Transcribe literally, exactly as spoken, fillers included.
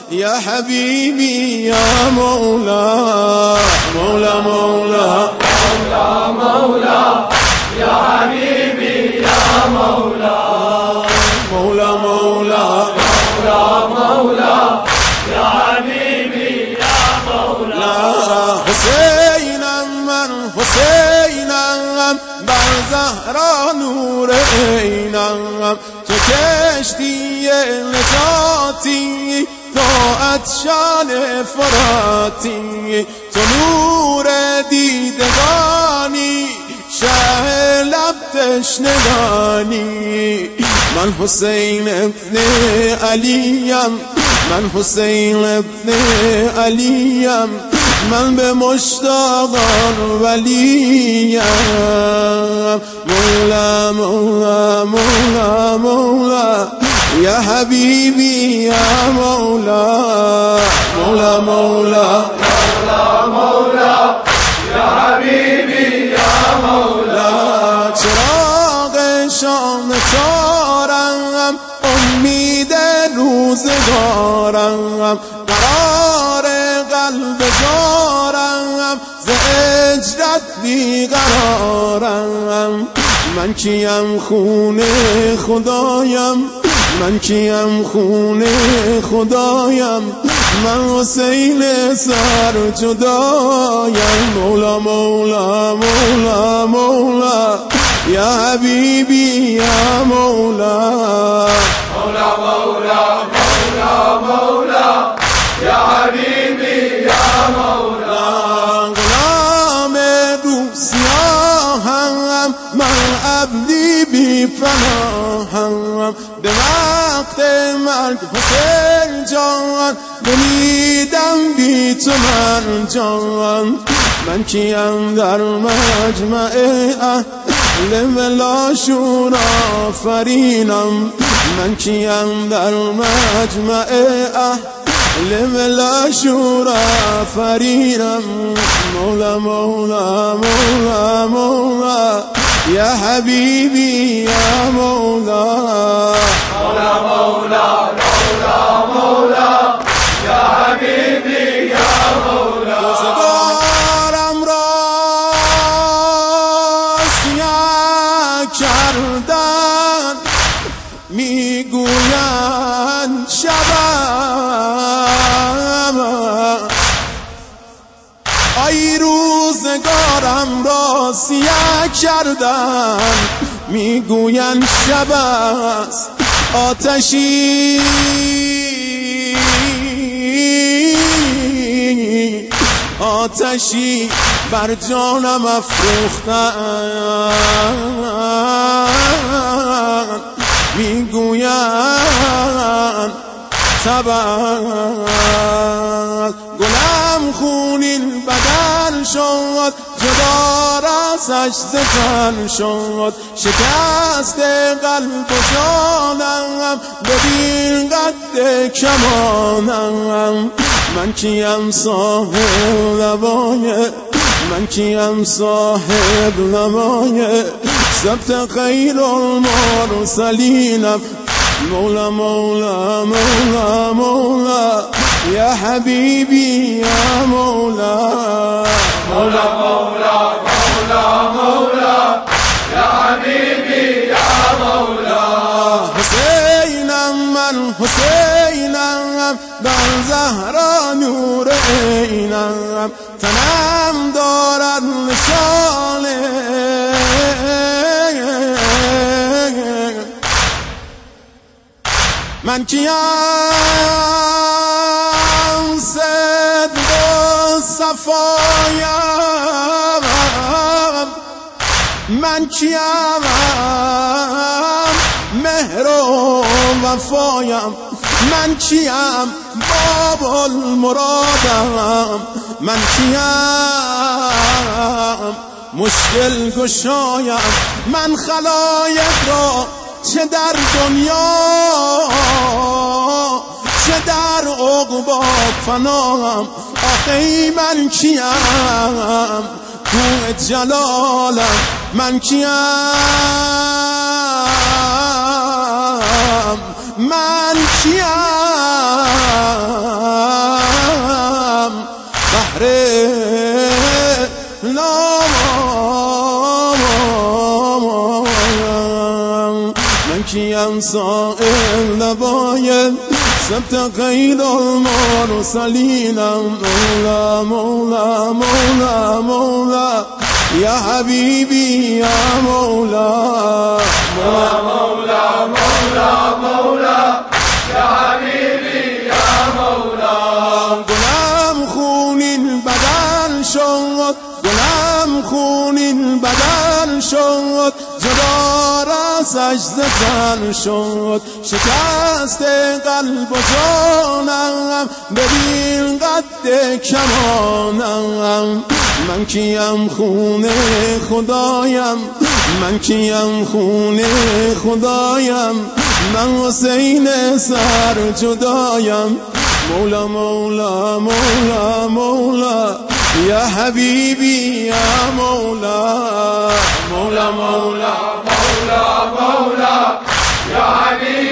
یا حبیبی یا مولا مولا مولا مولا مولا یا حبیبی یا مولا مولا مولا مولا مولا یا حبیبی یا مولا حسینم من حسینم بر زهرا نور عینم تو کشتی نجاتی تو عطشان فراتی تو نور دیدگانی شه لب تشنگانی من حسین ابن علیم من حسین ابن علیم من به مشتاقان ولیم مولا مولا مولا مولا یا حبیبی یا مولا مولا مولا مولا مولا یا حبیبی یا مولا چراغ شام تارم امید روزگارم قرار قلب جارم ز هجرت بیقرارم من کیم خون خدایم من کیم خون خدایم من حسین سر جدایم مولا مولا مولا مولا یا حبیبی یا مولا مولا مولا مولا مولا یا حبیبی یا مولا غلام دوسیاهم من عبدی بی پناهم به وقت مرگ حسین جان بمیدم بی تو من جان من کیم در مجمع اهل ولا شور آفرینم من کیم در مجمع اهل ولا شور آفرینم مولا مولا مولا مولا یا حبیبی یا مولا مولا مولا مولا مولا یا حبیبی یا مولا روزگارم را سیاه کردن میگویند شبم ای روزگارم را سیاه کردن میگویند شب است آتشی آتشی بر جانم افروختن میگویند تبر گلم خونین بدن شد جدا راسش زتن شد شکست قلب و جانم ببین قد کمانم من کیم صاحب لبای من کیم صاحب لبای سبت خیر المرسلینم مولا مولا مولا مولا یا حبیبی یا مولا مولا مولا مولا مولا یا حبیبی یا مولا حسینم من حسینم بر زهرا نور عینم تنم دارد نشانه من کیم صدق و صفایم من کیم مهر و وفایم من کیم باب المرادم من کیم مشکل گشایم من خلایق را چه در دنیا چه در عقبا فنام آخی من کیم کوه جلالم من کیم من کیم کیم سائل نباید سبت غیر المرسلین مولا مولا مولا مولا یا حبیبی یا مولا مولا مولا مولا مولا یا حبیبی یا مولا گلم خونین بدن شد گلم خونین بدن شد جدا را سجده تن شد شکست قلب و جانم ببین قد کمانم من کیم خونه خدایم من کیم خونه خدایم من حسین سر جدایم مولا مولا مولا مولا یا حبیبی یا مولا مولا مولا مولا مولا یا حبیبی